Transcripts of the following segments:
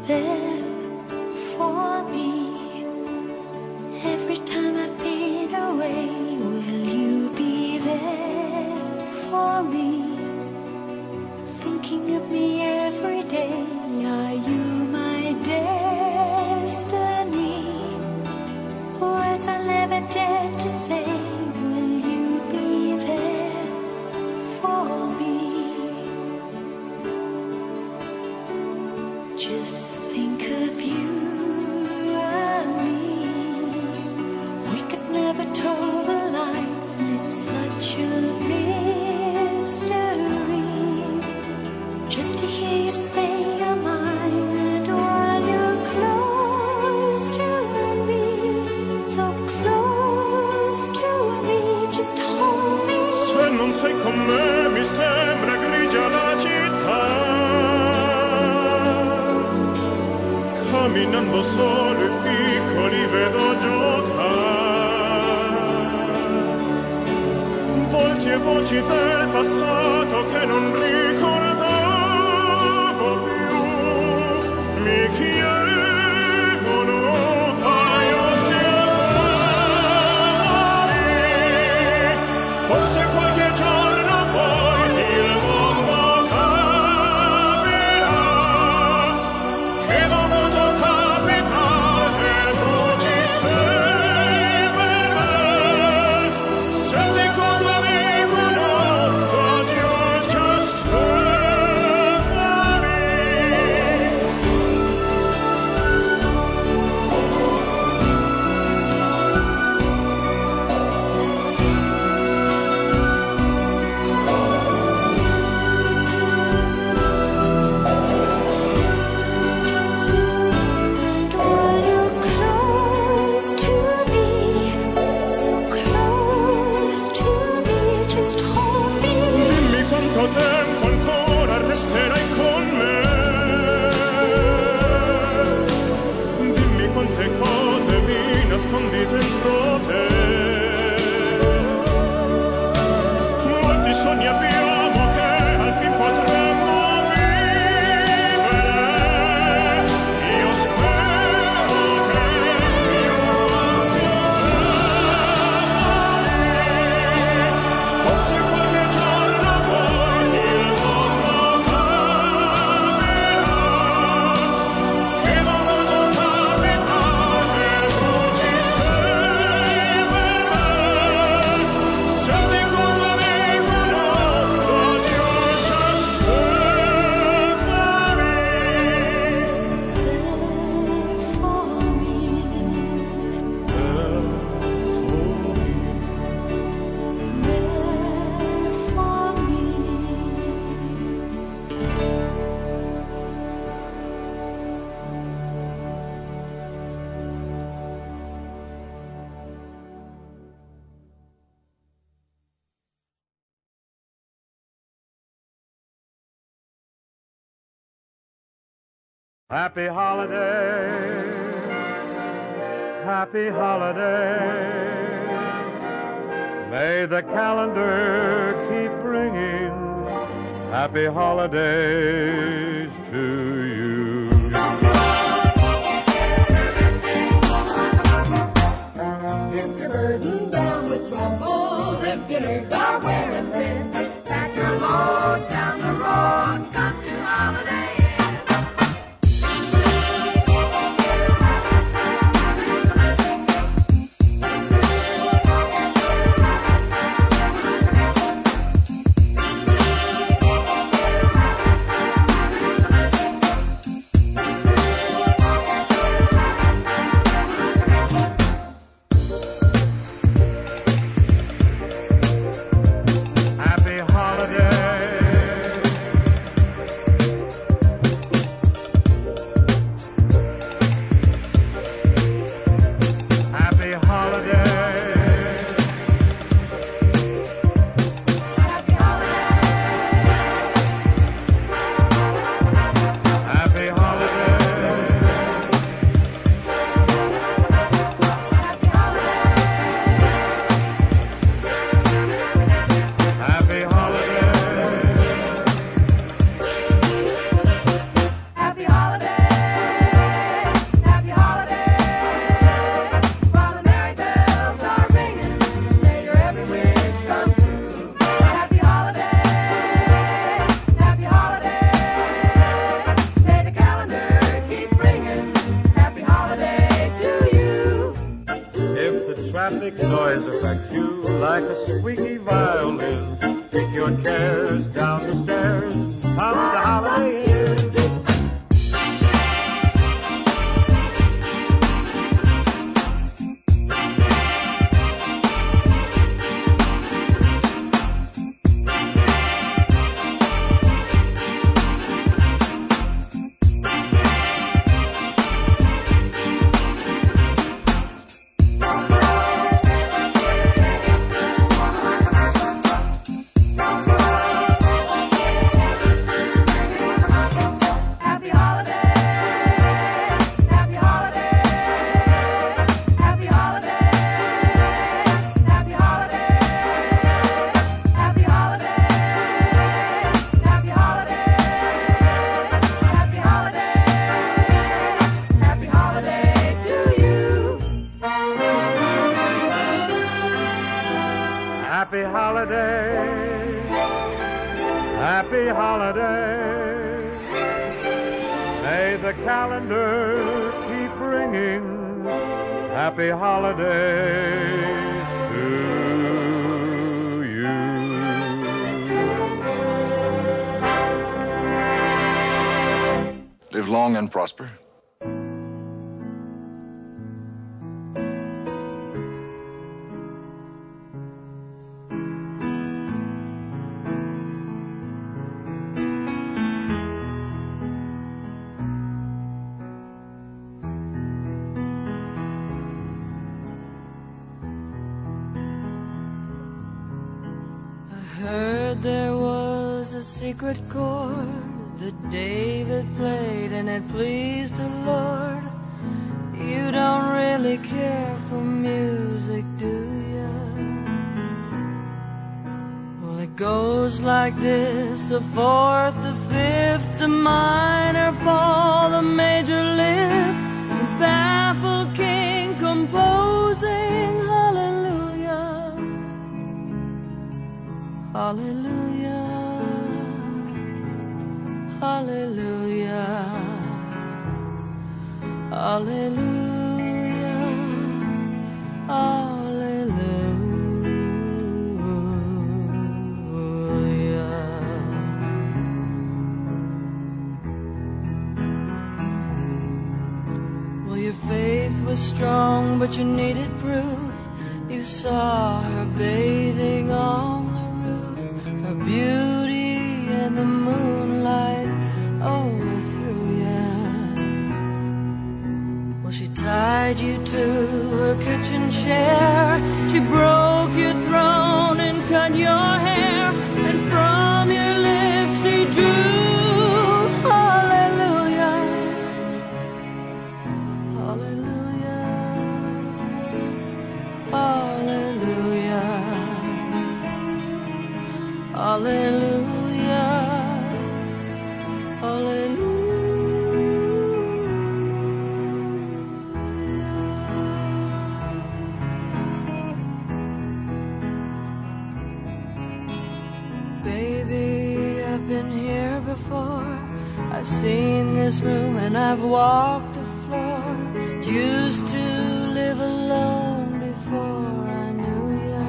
there for me. Every time I've been away, will you be there for me? Thinking of me every day, are you my destiny? Words I never dared to say, will you be there for me? Just think of you and me. We could never toe the line. It's such a mystery. Just to hear you say you're mine, and while you're close to me, so close to me, just hold me. Se non sei con me mi sembra grigia la città. Camminando solo i piccoli vedo giocare. Volti e voci del passato che non ricordavo più. Mi chiedono, hai osservati? Forse qualche giorno poi il mondo capirà che dovuto capitare tu ci sei per me. Senti cosa dicono, but you're just there for me. And while you're close to me, so close to me, just hold me. Dimmi quanto tempo ancora resterai con me. Dimmi quante cose mi nascondi dentro te. Molti sogni abbiamo che al fin potremmo vivere. Io spero che io sia forse qualche giorno poi il mondo capirà che dovuto capitare tu ci sei per me. Senti cosa dicono, but you're just there for me. Happy holiday, happy holiday. May the calendar keep bringing happy holidays to you. If you're burdened down with trouble, if your nerves are wearing thin, pack your load down the road, come to holiday. Happy affect you like a squeaky violin. Take your chairs down the stairs, come the holiday Inn. Happy holiday, happy holiday. May the calendar keep ringing happy holidays to you. Live long and prosper. Heard there was a secret chord that David played and it pleased the Lord. You don't really care for music, do ya? Well, it goes like this: the fourth, the fifth, the minor fall, the major lift, the baffled king composing hallelujah. Hallelujah, hallelujah, hallelujah, hallelujah. Well, your faith was strong, but you needed proof. You saw her bathing on her beauty and the moonlight overthrew ya. Well, she tied you to her kitchen chair. She broke your throne and cut your hair, and from your lips she drew hallelujah, hallelujah, hallelujah, hallelujah, hallelujah. Baby, I've been here before. I've seen this room and I've walked the floor. Used to live alone before I knew ya.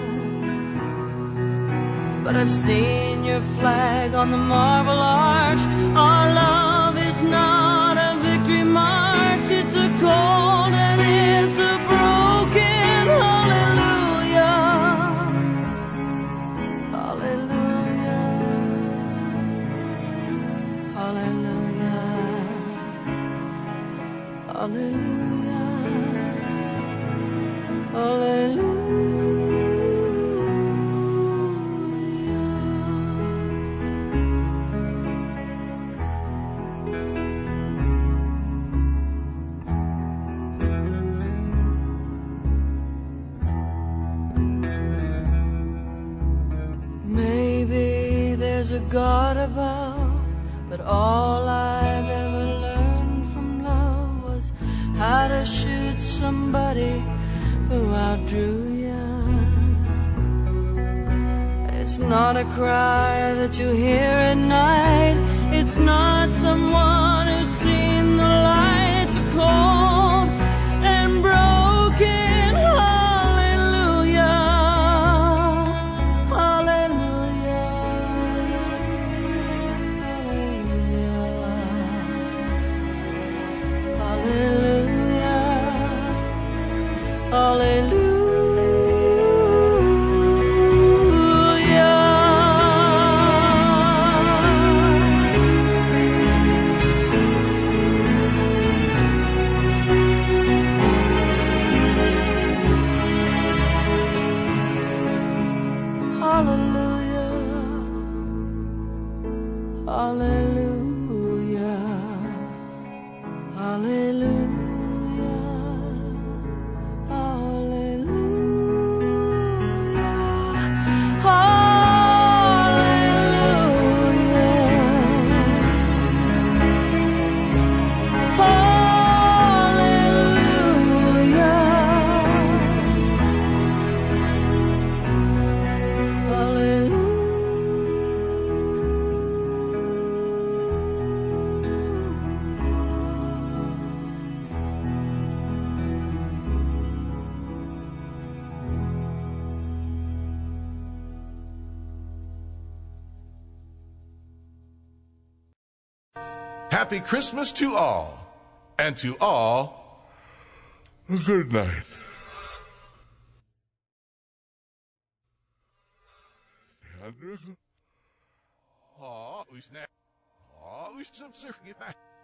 But I've seen your flag on the Marble Arch. Our love is not a victory march. It's a cold and it's a broken hallelujah, hallelujah, hallelujah, hallelujah, hallelujah. A God above, but all I've ever learned from love was how to shoot somebody who outdrew ya. It's not a cry that you hear at night. It's not someone who's seen the light. It's a cold and broken hallelujah. hallelujah, hallelujah, hallelujah. Happy Christmas to all, and to all, a good night. Aw, we snap. Aw, we some surfing.